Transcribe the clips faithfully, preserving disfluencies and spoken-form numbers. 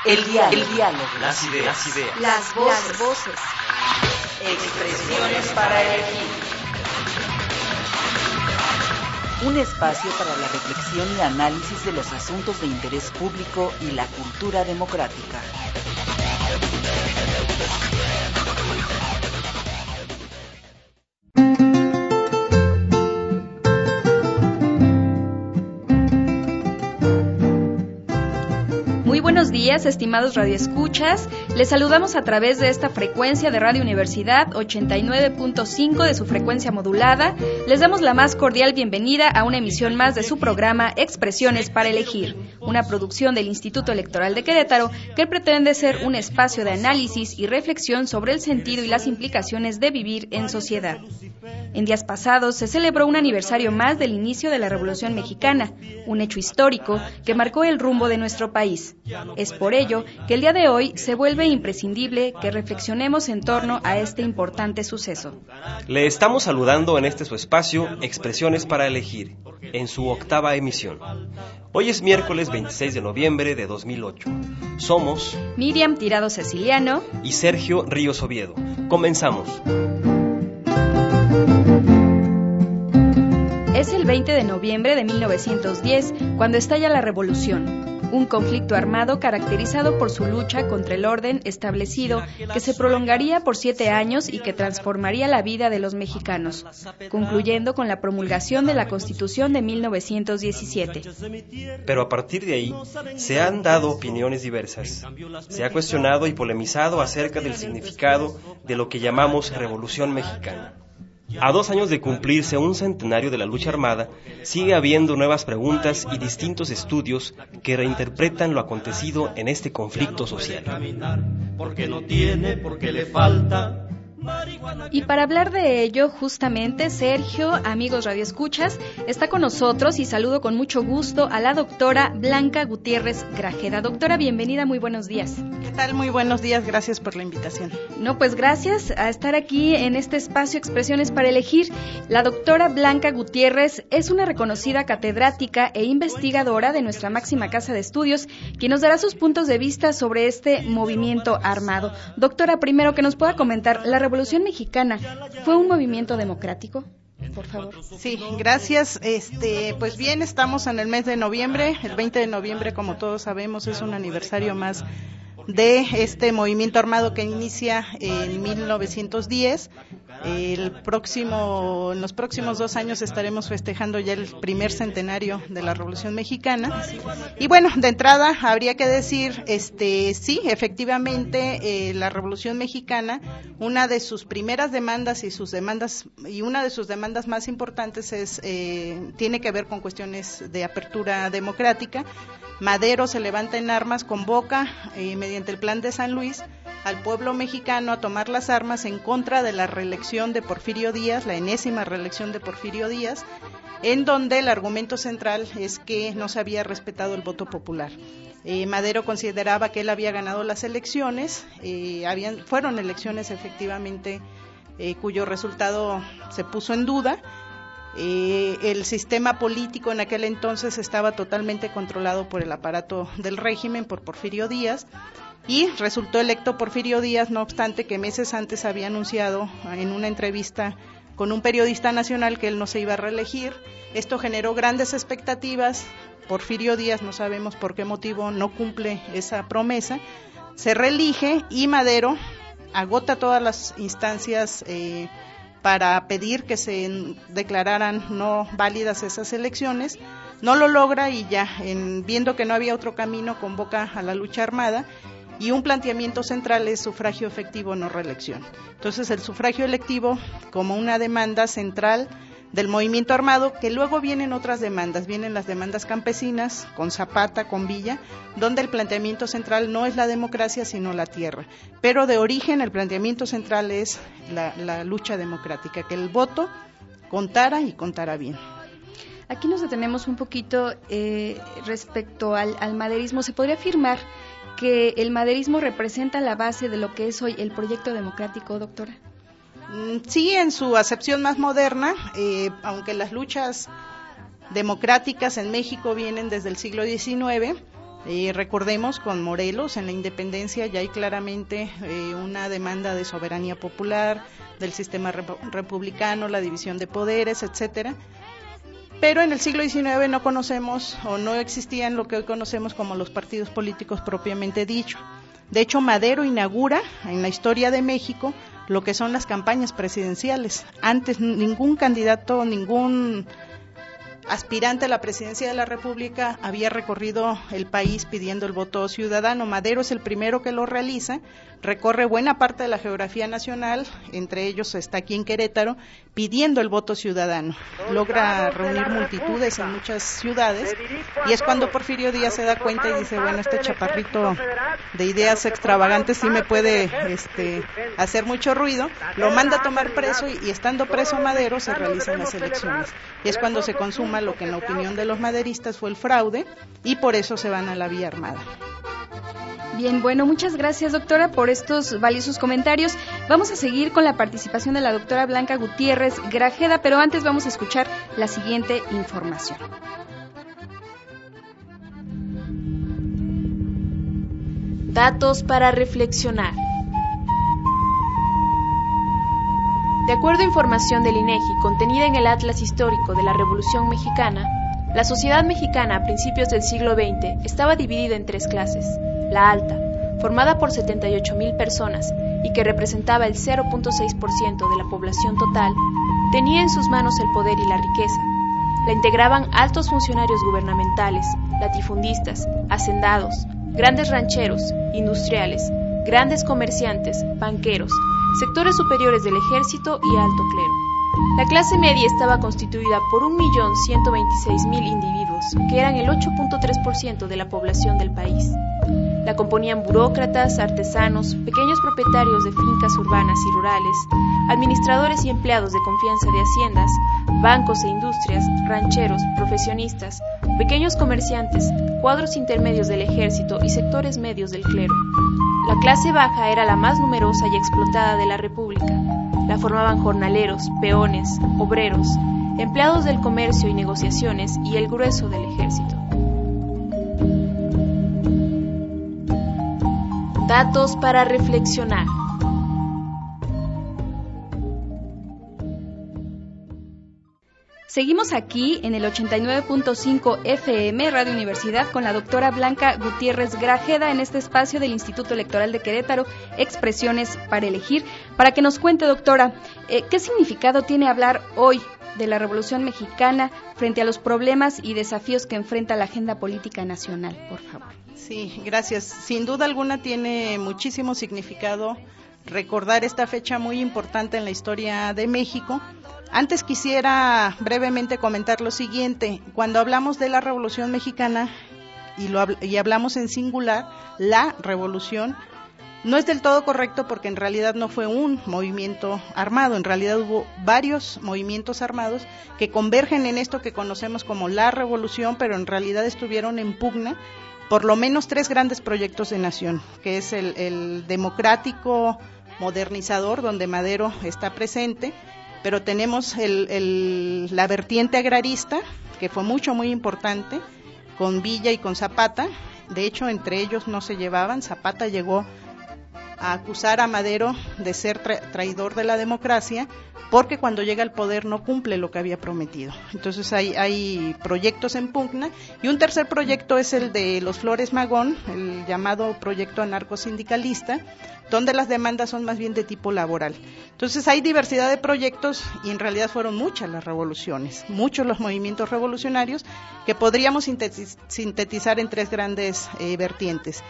El diálogo, el diálogo, las ideas, las, ideas. las voces, las voces. Expresiones para elegir. Un espacio para la reflexión y análisis de los asuntos de interés público y la cultura democrática. Muy buenos días, estimados radioescuchas. Les saludamos a través de esta frecuencia de Radio Universidad ochenta y nueve punto cinco de su frecuencia modulada. Les damos la más cordial bienvenida a una emisión más de su programa Expresiones para Elegir, una producción del Instituto Electoral de Querétaro que pretende ser un espacio de análisis y reflexión sobre el sentido y las implicaciones de vivir en sociedad. En días pasados se celebró un aniversario más del inicio de la Revolución Mexicana, un hecho histórico que marcó el rumbo de nuestro país. Es por ello que el día de hoy se vuelve imprescindible que reflexionemos en torno a este importante suceso. Le estamos saludando en este su espacio Expresiones para Elegir, en su octava emisión. Hoy es miércoles veintiséis de noviembre de dos mil ocho. Somos Miriam Tirado Ceciliano y Sergio Ríos Oviedo. Comenzamos. Es el veinte de noviembre de mil novecientos diez cuando estalla la Revolución, un conflicto armado caracterizado por su lucha contra el orden establecido que se prolongaría por siete años y que transformaría la vida de los mexicanos, concluyendo con la promulgación de la Constitución de mil novecientos diecisiete. Pero a partir de ahí se han dado opiniones diversas. Se ha cuestionado y polemizado acerca del significado de lo que llamamos Revolución Mexicana. A dos años de cumplirse un centenario de la lucha armada, sigue habiendo nuevas preguntas y distintos estudios que reinterpretan lo acontecido en este conflicto social. Porque no tiene, porque le falta. Y para hablar de ello, justamente, Sergio, amigos radioescuchas, está con nosotros y saludo con mucho gusto a la doctora Blanca Gutiérrez Grajeda. Doctora, bienvenida, muy buenos días. ¿Qué tal? Muy buenos días, gracias por la invitación. No, pues gracias a estar aquí en este espacio Expresiones para Elegir. La doctora Blanca Gutiérrez es una reconocida catedrática e investigadora de nuestra máxima casa de estudios, quien nos dará sus puntos de vista sobre este movimiento armado. Doctora, primero que nos pueda comentar, ¿la Revolución Mexicana fue un movimiento democrático? Por favor. Sí, gracias. Este, pues bien, estamos en el mes de noviembre. El veinte de noviembre, como todos sabemos, es un aniversario más de este movimiento armado que inicia en mil novecientos diez. El próximo, en los próximos dos años estaremos festejando ya el primer centenario de la Revolución Mexicana. Y bueno, de entrada habría que decir, este, sí, efectivamente, eh, la Revolución Mexicana, una de sus primeras demandas y sus demandas y una de sus demandas más importantes es eh, tiene que ver con cuestiones de apertura democrática. Madero se levanta en armas, convoca eh, mediante el Plan de San Luis al pueblo mexicano a tomar las armas en contra de la reelección de Porfirio Díaz, la enésima reelección de Porfirio Díaz, en donde el argumento central es que no se había respetado el voto popular. Eh, Madero consideraba que él había ganado las elecciones, eh, habían, fueron elecciones efectivamente eh, cuyo resultado se puso en duda. Eh, el sistema político en aquel entonces estaba totalmente controlado por el aparato del régimen, por Porfirio Díaz, y resultó electo Porfirio Díaz, no obstante que meses antes había anunciado en una entrevista con un periodista nacional que él no se iba a reelegir. Esto generó grandes expectativas. Porfirio Díaz, no sabemos por qué motivo, no cumple esa promesa, se reelige y Madero agota todas las instancias eh, para pedir que se declararan no válidas esas elecciones. No lo logra y ya, en, viendo que no había otro camino, convoca a la lucha armada y un planteamiento central es sufragio efectivo, no reelección. Entonces el sufragio electivo como una demanda central del movimiento armado, que luego vienen otras demandas, vienen las demandas campesinas, con Zapata, con Villa, donde el planteamiento central no es la democracia, sino la tierra. Pero de origen el planteamiento central es la, la lucha democrática, que el voto contara y contara bien. Aquí nos detenemos un poquito eh, respecto al, al maderismo. ¿Se podría afirmar que el maderismo representa la base de lo que es hoy el proyecto democrático, doctora? Sí, en su acepción más moderna, eh, aunque las luchas democráticas en México vienen desde el siglo diecinueve, Eh, recordemos con Morelos, en la independencia ya hay claramente eh, una demanda de soberanía popular, del sistema rep- republicano, la división de poderes, etcétera. Pero en el siglo diecinueve no conocemos o no existían lo que hoy conocemos como los partidos políticos propiamente dicho. De hecho, Madero inaugura en la historia de México lo que son las campañas presidenciales. Antes ningún candidato, ningún aspirante a la presidencia de la República había recorrido el país pidiendo el voto ciudadano. Madero es el primero que lo realiza, recorre buena parte de la geografía nacional, entre ellos está aquí en Querétaro, pidiendo el voto ciudadano. Logra reunir multitudes en muchas ciudades y es cuando Porfirio Díaz se da cuenta y dice, bueno, este chaparrito de ideas extravagantes sí me puede este, hacer mucho ruido. Lo manda a tomar preso y, y estando preso Madero se realizan las elecciones. Y es cuando se consuma lo que en la opinión de los maderistas fue el fraude y por eso se van a la vía armada. Bien, bueno, muchas gracias, doctora, por estos valiosos comentarios. Vamos a seguir con la participación de la doctora Blanca Gutiérrez Grajeda, pero antes vamos a escuchar la siguiente información. Datos para reflexionar. De acuerdo a información del INEGI contenida en el Atlas Histórico de la Revolución Mexicana, la sociedad mexicana a principios del siglo veinte estaba dividida en tres clases. La alta, formada por setenta y ocho mil personas y que representaba el cero punto seis por ciento de la población total, tenía en sus manos el poder y la riqueza. La integraban altos funcionarios gubernamentales, latifundistas, hacendados, grandes rancheros, industriales, grandes comerciantes, banqueros, sectores superiores del ejército y alto clero. La clase media estaba constituida por un millón ciento veintiséis mil individuos, que eran el ocho punto tres por ciento de la población del país. La componían burócratas, artesanos, pequeños propietarios de fincas urbanas y rurales, administradores y empleados de confianza de haciendas, bancos e industrias, rancheros, profesionistas, pequeños comerciantes, cuadros intermedios del ejército y sectores medios del clero. La clase baja era la más numerosa y explotada de la República. La formaban jornaleros, peones, obreros, empleados del comercio y negociaciones y el grueso del ejército. Datos para reflexionar. Seguimos aquí en el ochenta y nueve punto cinco F M, Radio Universidad, con la doctora Blanca Gutiérrez Grajeda en este espacio del Instituto Electoral de Querétaro, Expresiones para Elegir, para que nos cuente, doctora, eh, ¿qué significado tiene hablar hoy de la Revolución Mexicana frente a los problemas y desafíos que enfrenta la agenda política nacional, por favor? Sí, gracias. Sin duda alguna tiene muchísimo significado recordar esta fecha muy importante en la historia de México. Antes quisiera brevemente comentar lo siguiente. Cuando hablamos de la Revolución Mexicana y, lo, y hablamos en singular, la revolución, no es del todo correcto porque en realidad no fue un movimiento armado, en realidad hubo varios movimientos armados que convergen en esto que conocemos como la revolución, pero en realidad estuvieron en pugna por lo menos tres grandes proyectos de nación, que es el, el democrático modernizador, donde Madero está presente, pero tenemos el, el, la vertiente agrarista, que fue mucho, muy importante, con Villa y con Zapata. De hecho, entre ellos no se llevaban. Zapata llegó a acusar a Madero de ser tra- traidor de la democracia, porque cuando llega al poder no cumple lo que había prometido. Entonces hay, hay proyectos en pugna, y un tercer proyecto es el de los Flores Magón, el llamado proyecto anarcosindicalista, donde las demandas son más bien de tipo laboral. Entonces hay diversidad de proyectos y en realidad fueron muchas las revoluciones, muchos los movimientos revolucionarios que podríamos sintetizar en tres grandes eh, vertientes.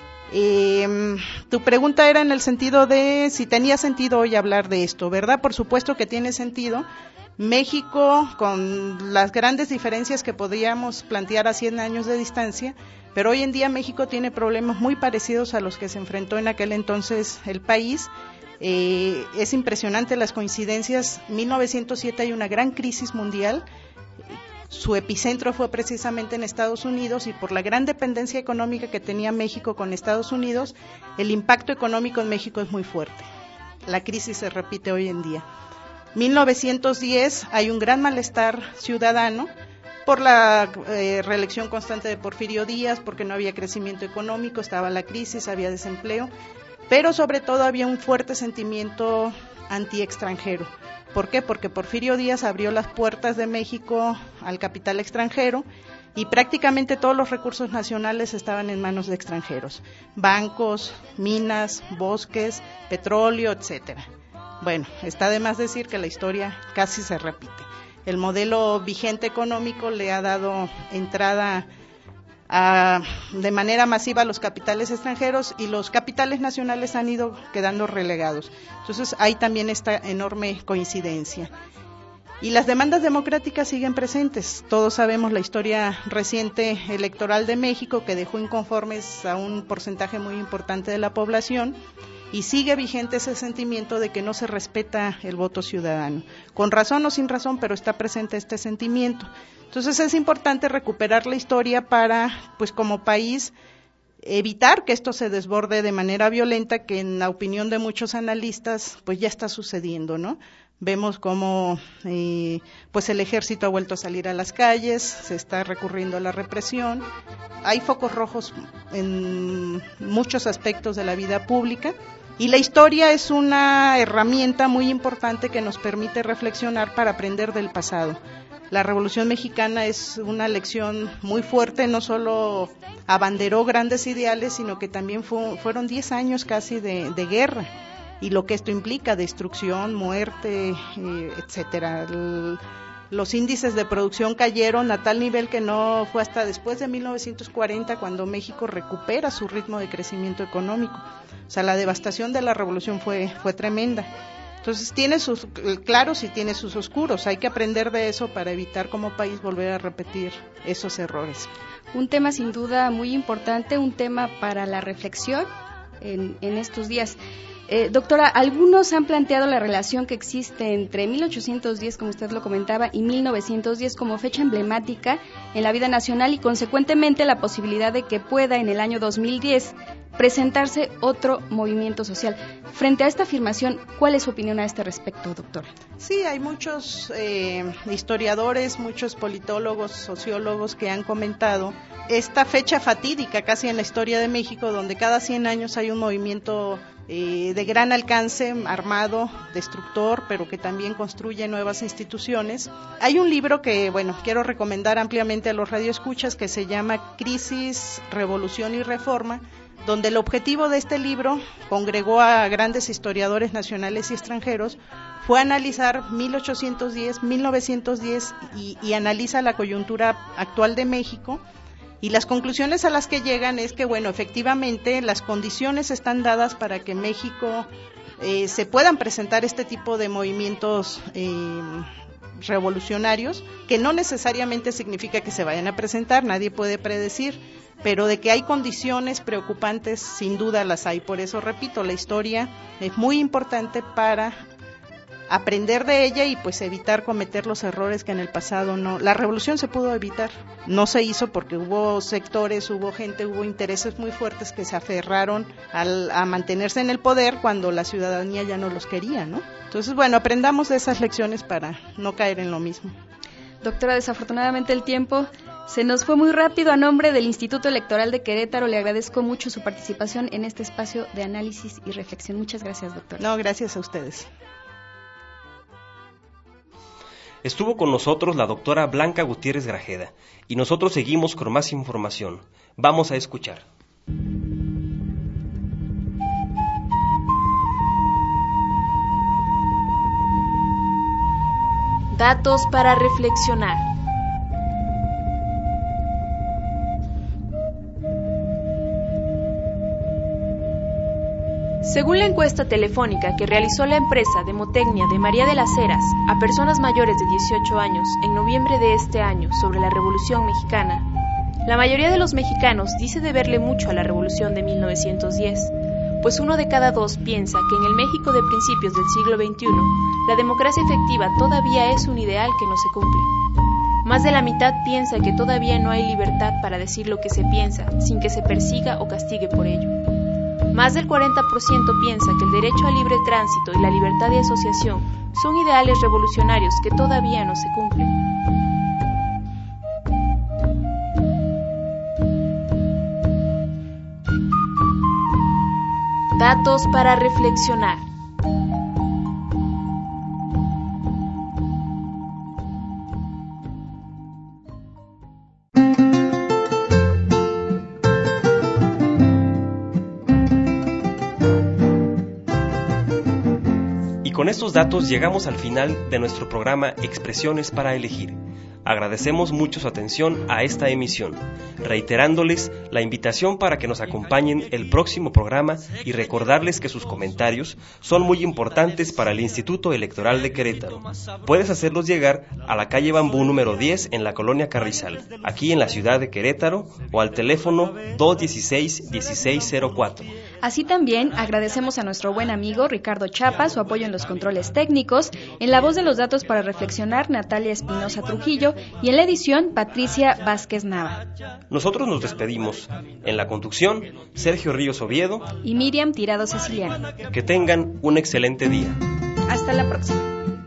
Eh, tu pregunta era en el sentido de si tenía sentido hoy hablar de esto, ¿verdad? Por supuesto que tiene sentido. México, con las grandes diferencias que podríamos plantear a cien años de distancia, pero hoy en día México tiene problemas muy parecidos a los que se enfrentó en aquel entonces el país. Eh, es impresionante las coincidencias. mil novecientos siete hay una gran crisis mundial. Su epicentro fue precisamente en Estados Unidos, y por la gran dependencia económica que tenía México con Estados Unidos, el impacto económico en México es muy fuerte. La crisis se repite hoy en día. mil novecientos diez hay un gran malestar ciudadano por la eh, reelección constante de Porfirio Díaz, porque no había crecimiento económico, estaba la crisis, había desempleo, pero sobre todo había un fuerte sentimiento anti-extranjero. ¿Por qué? Porque Porfirio Díaz abrió las puertas de México al capital extranjero y prácticamente todos los recursos nacionales estaban en manos de extranjeros, bancos, minas, bosques, petróleo, etcétera. Bueno, está de más decir que la historia casi se repite. El modelo vigente económico le ha dado entrada a, de manera masiva a los capitales extranjeros y los capitales nacionales han ido quedando relegados. Entonces hay también esta enorme coincidencia. Y las demandas democráticas siguen presentes. Todos sabemos la historia reciente electoral de México, que dejó inconformes a un porcentaje muy importante de la población, y sigue vigente ese sentimiento de que no se respeta el voto ciudadano. Con razón o sin razón, pero está presente este sentimiento. Entonces es importante recuperar la historia para, pues como país, evitar que esto se desborde de manera violenta, que en la opinión de muchos analistas, pues ya está sucediendo, ¿no? Vemos cómo eh, pues el ejército ha vuelto a salir a las calles, se está recurriendo a la represión, hay focos rojos en muchos aspectos de la vida pública y la historia es una herramienta muy importante que nos permite reflexionar para aprender del pasado. La Revolución Mexicana es una lección muy fuerte, no solo abanderó grandes ideales, sino que también fue, fueron diez años casi de, de guerra. Y lo que esto implica, destrucción, muerte, eh, etcétera. El, los índices de producción cayeron a tal nivel que no fue hasta después de mil novecientos cuarenta cuando México recupera su ritmo de crecimiento económico. O sea, la devastación de la revolución fue, fue tremenda. Entonces tiene sus claros y tiene sus oscuros. Hay que aprender de eso para evitar como país volver a repetir esos errores. Un tema sin duda muy importante, un tema para la reflexión en, en estos días. Eh, doctora, algunos han planteado la relación que existe entre mil ochocientos diez, como usted lo comentaba, y mil novecientos diez como fecha emblemática en la vida nacional y consecuentemente la posibilidad de que pueda en el año dos mil diez presentarse otro movimiento social. Frente a esta afirmación, ¿cuál es su opinión a este respecto, doctora? Sí, hay muchos eh, historiadores, muchos politólogos, sociólogos que han comentado esta fecha fatídica casi en la historia de México, donde cada cien años hay un movimiento eh, de gran alcance, armado, destructor, pero que también construye nuevas instituciones. Hay un libro que, bueno, quiero recomendar ampliamente a los radioescuchas que se llama Crisis, Revolución y Reforma, donde el objetivo de este libro congregó a grandes historiadores nacionales y extranjeros, fue analizar mil ochocientos diez, mil novecientos diez y, y analiza la coyuntura actual de México, y las conclusiones a las que llegan es que, bueno, efectivamente las condiciones están dadas para que México eh, se puedan presentar este tipo de movimientos eh, revolucionarios, que no necesariamente significa que se vayan a presentar, nadie puede predecir, pero de que hay condiciones preocupantes, sin duda las hay. Por eso, repito, la historia es muy importante para aprender de ella y pues evitar cometer los errores que en el pasado no. La revolución se pudo evitar, no se hizo porque hubo sectores, hubo gente, hubo intereses muy fuertes que se aferraron al, a mantenerse en el poder cuando la ciudadanía ya no los quería, ¿no? Entonces, bueno, aprendamos de esas lecciones para no caer en lo mismo. Doctora, desafortunadamente el tiempo se nos fue muy rápido. A nombre del Instituto Electoral de Querétaro le agradezco mucho su participación en este espacio de análisis y reflexión. Muchas gracias, doctora. No, gracias a ustedes. Estuvo con nosotros la doctora Blanca Gutiérrez Grajeda y nosotros seguimos con más información. Vamos a escuchar. Datos para reflexionar. Según la encuesta telefónica que realizó la empresa Demotecnia de María de las Heras a personas mayores de dieciocho años en noviembre de este año sobre la Revolución Mexicana, la mayoría de los mexicanos dice deberle mucho a la Revolución de mil novecientos diez, pues uno de cada dos piensa que en el México de principios del siglo veintiuno, la democracia efectiva todavía es un ideal que no se cumple. Más de la mitad piensa que todavía no hay libertad para decir lo que se piensa, sin que se persiga o castigue por ello. Más del cuarenta por ciento piensa que el derecho al libre tránsito y la libertad de asociación son ideales revolucionarios que todavía no se cumplen. Datos para reflexionar. Y con estos datos llegamos al final de nuestro programa Expresiones para Elegir. Agradecemos mucho su atención a esta emisión, reiterándoles la invitación para que nos acompañen el próximo programa y recordarles que sus comentarios son muy importantes para el Instituto Electoral de Querétaro. Puedes hacerlos llegar a la calle Bambú número diez en la colonia Carrizal, aquí en la ciudad de Querétaro, o al teléfono dos dieciséis, dieciséis cero cuatro. Así también agradecemos a nuestro buen amigo Ricardo Chapa su apoyo en los controles técnicos, en la voz de los datos para reflexionar Natalia Espinosa Trujillo y en la edición Patricia Vázquez Nava. Nosotros nos despedimos. En la conducción, Sergio Ríos Oviedo y Miriam Tirado Ceciliano. Que tengan un excelente día. Hasta la próxima.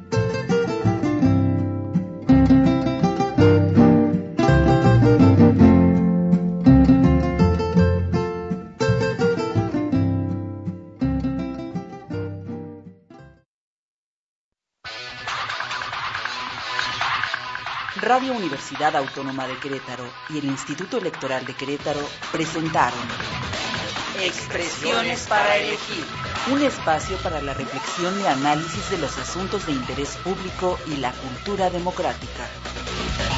Radio Universidad Autónoma de Querétaro y el Instituto Electoral de Querétaro presentaron Expresiones para Elegir, un espacio para la reflexión y análisis de los asuntos de interés público y la cultura democrática.